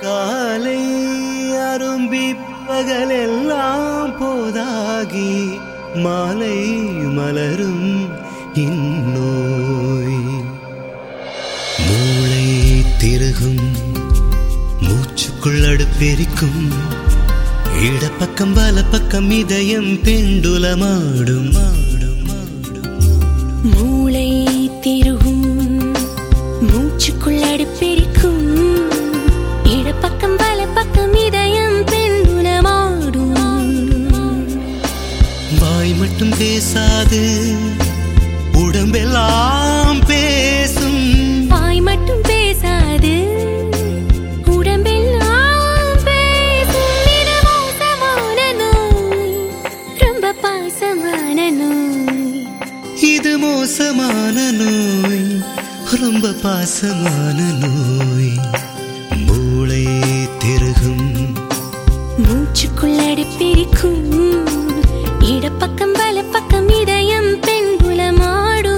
காலை அரும்பி பகலெல்லாம் போதாகி மாலை மலரும் இந்நோய். மூளை திருகும் மூச்சுக்குள் அடுப்பெரிக்கும் இடப்பக்கம் வலப்பக்கம் இதயம் பெண்டுலமாடும். மூளை திருகும் மூச்சுக்குள் அடுப்பெரிக்கும் இடப்பக்கம் வலப்பக்கம் இதயம் பெண்டுலமாடும். வாய் மட்டும் பேசாது உடம்பெல்லாம் பேசும். வாய் மட்டும் பேசாது உடம்பெல்லாம் பேசும். இது மோசமான நோய், ரொம்ப பாசமான நோய். இது மோசமான நோய், ரொம்ப பாசமான நோய். மூளை திருகும் மூச்சுக்குள் அடுப்பெரிக்கும் இடப்பக்கம் வலப்பக்கம் இதயம் பெண்டுலமாடும்.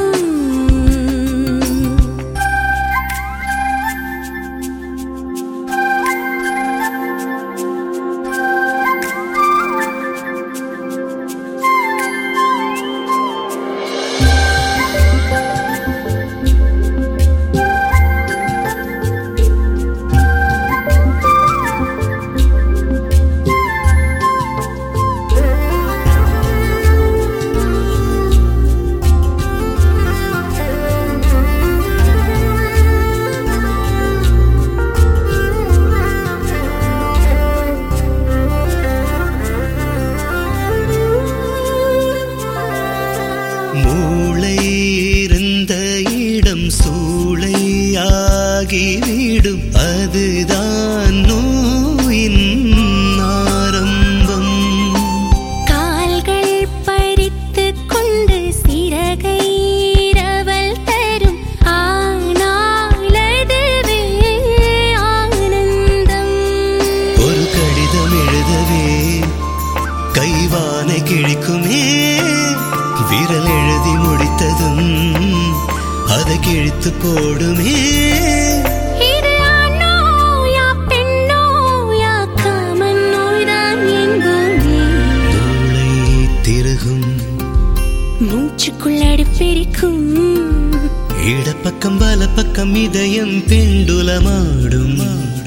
மூளை இருந்த இடம் சூளையாகிவிடும், அதுதான் நோயின் ஆரம்பம். கால்கள் பறித்து கொண்டு சிறகை இரவல் தரும், ஆனால் அதுவே ஆனந்தம். ஒரு கடிதம் எழுதவே கைவானை கிழிக்குமே, விரல் எழுதி முடித்ததும் அதை கிழித்து போடுமே. இது ஆணோயா பெண்ணோயா காமன் நோய்தான் என்போமே. மூளை திருகும் மூச்சுக்குள் அடுப்பெரிக்கும் இடப்பக்கம் வலப்பக்கம் இதயம் பெண்டுலமாடும்.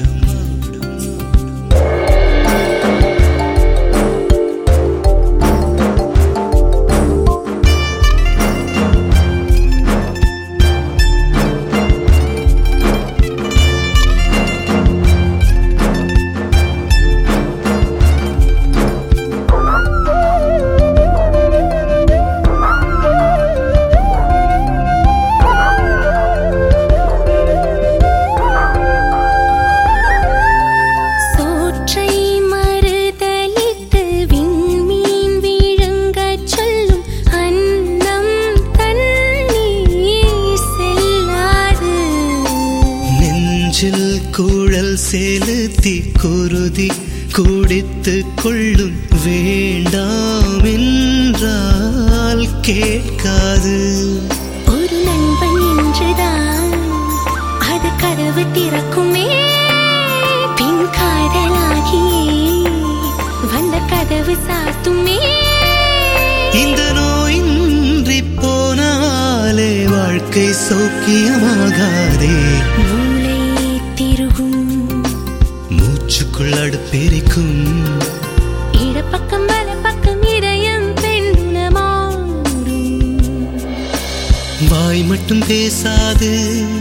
குழல் செலுத்தி குருதி குடித்து கொள்ளும், வேண்டாம் என்றால் கேட்காது. ஒரு நண்பன் என்றுதான் அது கதவு திறக்குமே, பின் காதலாகியே வந்த கதவு சாத்துமே. இந்த நோயின்றி போனாலே வாழ்க்கை சௌக்கியமாகாதே. மூளை திருகும் மூச்சுக்குள் அடுப்பெரிக்கும் இடப்பக்கம் வலப்பக்கம் இதயம் பெண்டுலமாடும். வாய் மட்டும் பேசாது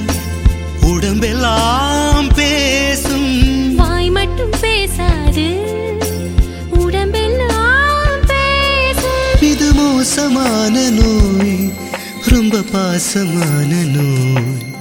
உடம்பெல்லாம் பேசும். வாய் மட்டும் பேசாது உடம்பெல்லாம் பேசும். இது மோசமான நோய், ரொம்ப பாசமான நோய்.